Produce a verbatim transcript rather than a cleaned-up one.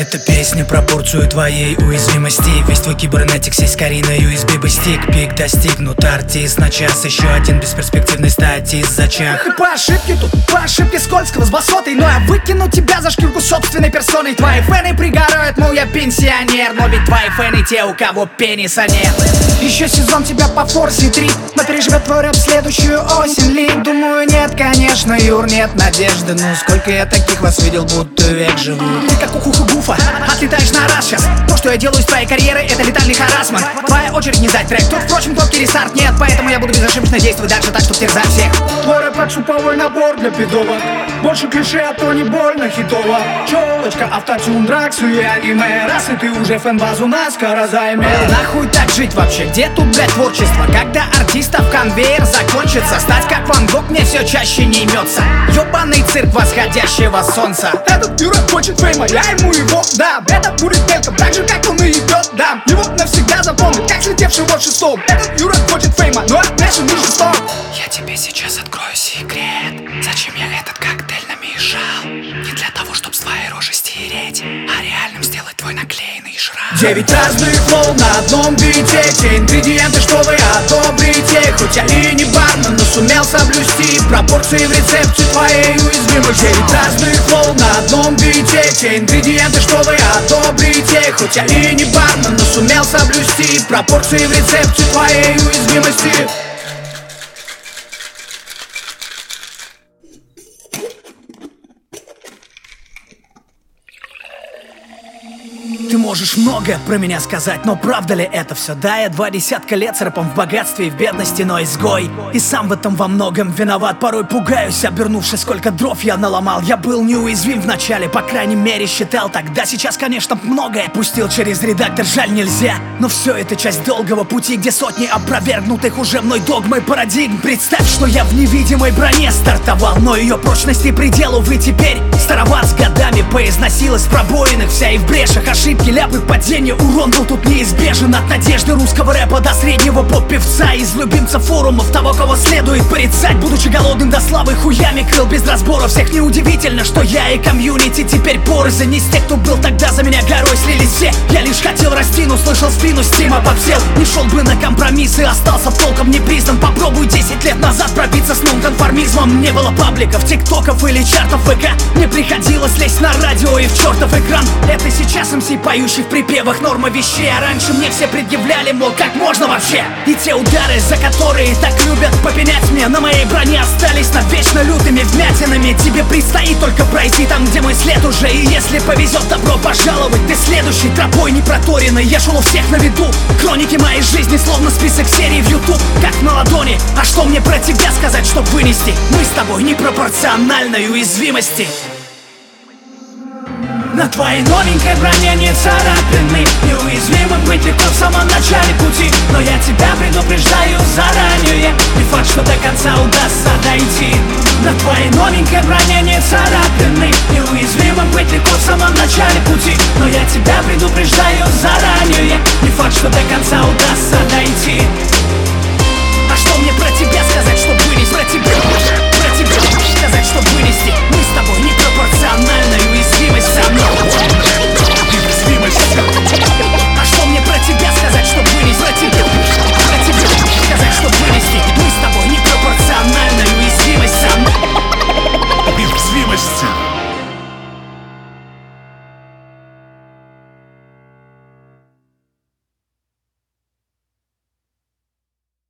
Эта песня про порцию твоей уязвимости. Весь твой кибернетик сесть скорей на ю эс би бы стик. Пик достигнут, артист на час. Еще один бесперспективный статист зачах. Ты по ошибке тут, по ошибке скользкого с басотой. Но я выкину тебя за шкирку собственной персоной. Твои фэны пригорают, мол, я пенсионер. Но ведь твои фэны те, у кого пениса нет. Еще сезон тебя по форсе три, но переживет твой рэп следующую осень ли? Думаю, нет, конечно, Юр, нет надежды. Но сколько я таких вас видел, будто век живу. Ты как кукуха гуфа, отлетаешь на раз сейчас. То, что я делаю из твоей карьеры, это летальный харассмент. Твоя очередь не сдать трек, тут, впрочем, топкий рестарт нет. Поэтому я буду безошибочно действовать дальше так, чтоб терзать всех. Твой рэп как шуповой набор для пидовок. Больше клише, а то не больно хитово. Челочка, автотюн, дракс и аниме. Раз и ты уже фэн-базу наскоро займел. Нахуй так жить вообще, где тут, блядь, творчество? Когда артистов конвейер закончится, стать как Ван Гог мне все чаще не имется. Ёбаный цирк восходящего солнца. Этот Юра хочет фейма, я ему его дам. Это будет мелком, так же как он и идет, дам. Его навсегда запомнят, как слетевшего в шестом. Этот Юра хочет фейма, но отмешан не жесток. Я тебе сейчас открою секрет. Зачем я этот коктейль намешал? Не для того, чтоб с твоей рожи стереть, а реальным сделать твой наклеенный шрам. Девять разных флоу на одном бите. Те ингредиенты, что вы одобрите. Хоть я и не бармен, но сумел соблюсти пропорции в рецепте твоей уязвимой. Девять разных флоу на одном бите. Те ингредиенты, что вы одобрите. Хоть я и не бармен, но сумел соблюсти пропорции в рецепте твоей уязвимости. Ты можешь многое про меня сказать, но правда ли это все? Да, я два десятка лет с рэпом в богатстве и в бедности, но изгой. И сам в этом во многом виноват. Порой пугаюсь, обернувшись, сколько дров я наломал. Я был неуязвим в начале, по крайней мере считал тогда. Сейчас, конечно, многое пустил через редактор, жаль, нельзя. Но все это часть долгого пути, где сотни опровергнутых уже мной догм и парадигм. Представь, что я в невидимой броне стартовал, но ее прочности предел, увы, теперь староват с годами. Поизносилась в пробоинах вся и в брешах. Ошибки, ляпы, падения, урон был тут неизбежен. От надежды русского рэпа до среднего поп-певца. Из любимцев форумов того, кого следует порицать. Будучи голодным до славы, хуями крыл без разбора всех. Неудивительно, что я и комьюнити теперь порознь. Из тех, кто был тогда за меня горой, слились все. Я лишь хотел расти, но слышал спину, стима подсел. Не шел бы на компромиссы, остался толком не признан. Попробуй десять лет назад пробиться с нонконформизмом. Не было пабликов, тиктоков или чартов ВК. Мне приходилось лезть на радио и в чертов экран. Это сейчас эм си, поющий в припевах, норма вещей. А раньше мне все предъявляли, мол, как можно вообще? И те удары, за которые так любят попенять мне, на моей броне остались навечно лютыми вмятинами. Тебе предстоит только пройти там, где мой след уже. И если повезет, добро пожаловать, ты следующий тропой не проторенный. Я шел у всех на виду. Хроники моей жизни словно список серий в ютуб, как на ладони. А что мне про тебя сказать, чтоб вынести? Мы с тобой непропорциональной уязвимости. На твоей новенькой броне не царапины. Неуязвимым быть легко в самом начале пути. Но я тебя предупреждаю заранее, не факт, что до конца удастся дойти. На твоей новенькой броне не царапины. Неуязвимым быть легко в самом начале пути. Но я тебя предупреждаю заранее, не факт, что до конца удастся дойти.